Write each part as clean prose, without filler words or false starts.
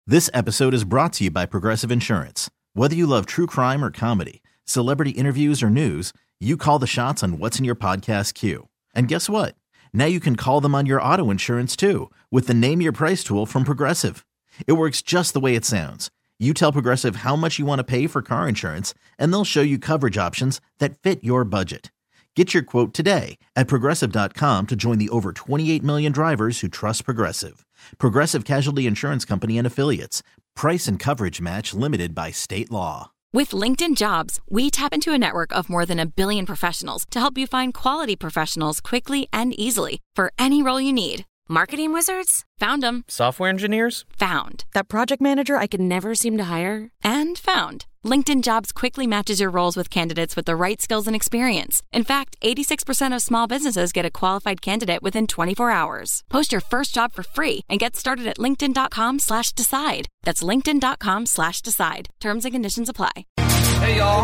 This episode is brought to you by Progressive Insurance. Whether you love true crime or comedy, celebrity interviews or news, you call the shots on what's in your podcast queue. And guess what? Now you can call them on your auto insurance too with the Name Your Price tool from Progressive. It works just the way it sounds. You tell Progressive how much you want to pay for car insurance, and they'll show you coverage options that fit your budget. Get your quote today at Progressive.com to join the over 28 million drivers who trust Progressive. Progressive Casualty Insurance Company and Affiliates. Price and coverage match limited by state law. With LinkedIn Jobs, we tap into a network of more than 1 billion professionals to help you find quality professionals quickly and easily for any role you need. Marketing wizards? Found them. Software engineers? Found. That project manager I could never seem to hire? And found. LinkedIn Jobs quickly matches your roles with candidates with the right skills and experience. In fact, 86% of small businesses get a qualified candidate within 24 hours. Post your first job for free and get started at linkedin.com/decide. That's linkedin.com/decide. Terms and conditions apply. Hey, y'all.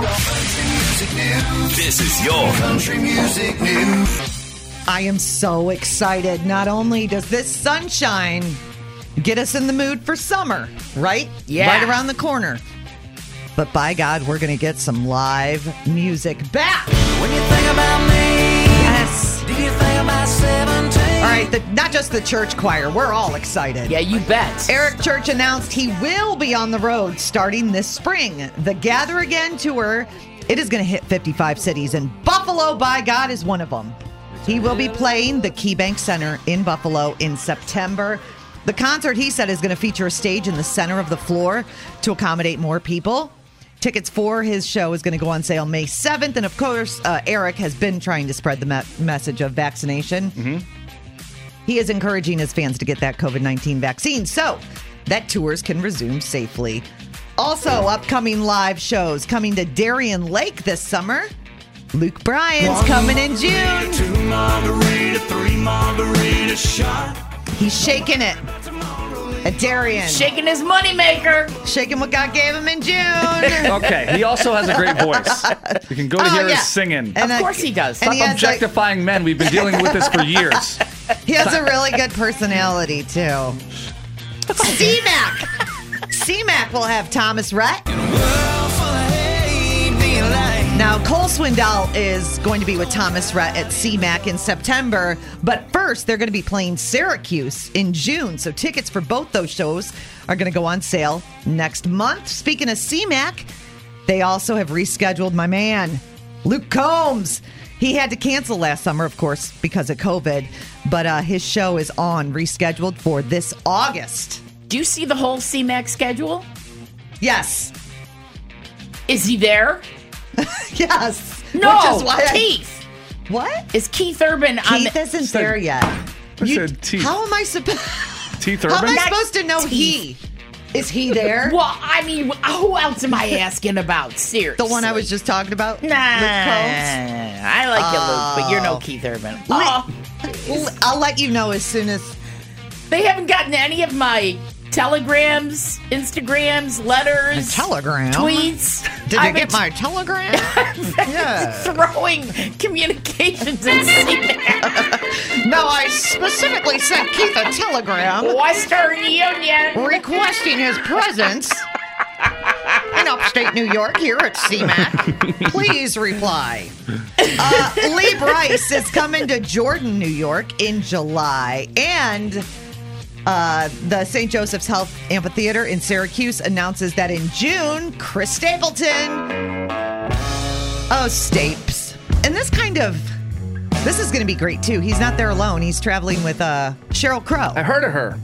This is your Country Music News. I am so excited. Not only does this sunshine get us in the mood for summer, right? Yeah. Right around the corner. But by God, we're going to get some live music back. When you think about me, Yes. do you think about 17? All right, not just the church choir. We're all excited. Yeah, you bet. Eric Church announced he will be on the road starting this spring. The Gather Again tour, it is going to hit 55 cities, and Buffalo, by God, is one of them. He will be playing the KeyBank Center in Buffalo in September. The concert, he said, is going to feature a stage in the center of the floor to accommodate more people. Tickets for his show is going to go on sale May 7th. And of course, Eric has been trying to spread the message of vaccination. Mm-hmm. He is encouraging his fans to get that COVID-19 vaccine so that tours can resume safely. Also, upcoming live shows coming to Darien Lake this summer. Luke Bryan's coming in June. 2 margarita, 3 margarita shot. He's shaking it at Darien. Shaking his moneymaker. Shaking what God gave him in June. Okay, he also has a great voice. You can go to hear yeah. his singing. And Of course he does. and Stop he has, objectifying men. We've been dealing with this for years. He has a really good personality, too. C-Mac will have Thomas Rhett. Now, Cole Swindell is going to be with Thomas Rhett at C-Mac in September. But first, they're going to be playing Syracuse in June. So tickets for both those shows are going to go on sale next month. Speaking of C-Mac, they also have rescheduled my man, Luke Combs. He had to cancel last summer, of course, because of COVID. But his show is rescheduled for this August. Do you see the whole CMAX schedule? Yes. Is he there? Yes. No, Which is why Keith. What? Is Keith Urban on Keith isn't there yet. I said teeth. How am I supposed? Teeth How am Urban? I supposed to know he? Is he there? Well, I mean, who else am I asking about? Seriously. The one I was just talking about? Nah, Luke Combs? I like you, Luke, but you're no Keith Urban. I'll let you know as soon as. They haven't gotten any of my telegrams, Instagrams, letters, Telegram? tweets. Did you get my telegram? Yeah. Throwing communications in CMAX. No, I specifically sent Keith a telegram Western Union. requesting his presence in upstate New York here at CMAC. Please reply. Lee Bryce is coming to Jordan, New York in July. And the St. Joseph's Health Amphitheater in Syracuse announces that in June, Chris Stapleton. Oh, Stapes. And this is going to be great, too. He's not there alone. He's traveling with Sheryl Crow. I heard of her.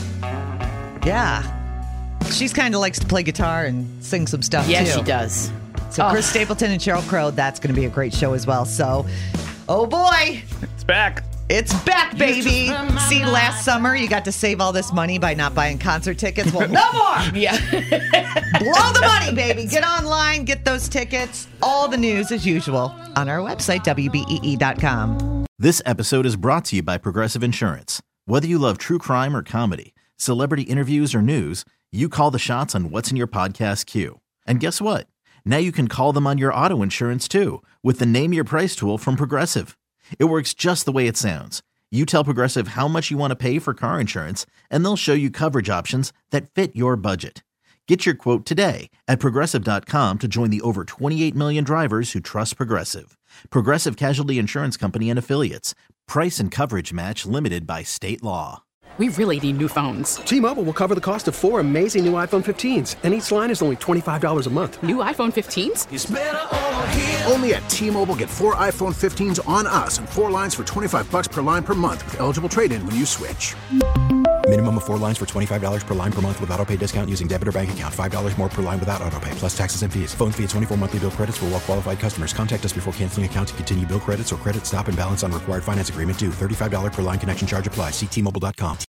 Yeah. She's kind of likes to play guitar and sing some stuff, too. Yeah, she does. So Chris Stapleton and Sheryl Crow, that's going to be a great show as well. So, oh boy, It's back. it's back, baby. See, last summer you got to save all this money by not buying concert tickets. Well, no more. Yeah. Blow the money, baby. Get online, get those tickets. All the news as usual on our website, WBEE.com. This episode is brought to you by Progressive Insurance. Whether you love true crime or comedy, celebrity interviews or news, you call the shots on what's in your podcast queue. And guess what? Now you can call them on your auto insurance too with the Name Your Price tool from Progressive. It works just the way it sounds. You tell Progressive how much you want to pay for car insurance, and they'll show you coverage options that fit your budget. Get your quote today at Progressive.com to join the over 28 million drivers who trust Progressive. Progressive Casualty Insurance Company and Affiliates. Price and coverage match limited by state law. We really need new phones. T-Mobile will cover the cost of 4 amazing new iPhone 15s, and each line is only $25 a month. New iPhone 15s? It's better over here. Only at T-Mobile, get 4 iPhone 15s on us and 4 lines for $25 per line per month with eligible trade-in when you switch. Minimum of 4 lines for $25 per line per month with autopay discount using debit or bank account. $5 more per line without autopay, plus taxes and fees. Phone fee at 24 monthly bill credits for well-qualified customers. Contact us before canceling account to continue bill credits or credit stop and balance on required finance agreement due. $35 per line connection charge applies. See T-Mobile.com.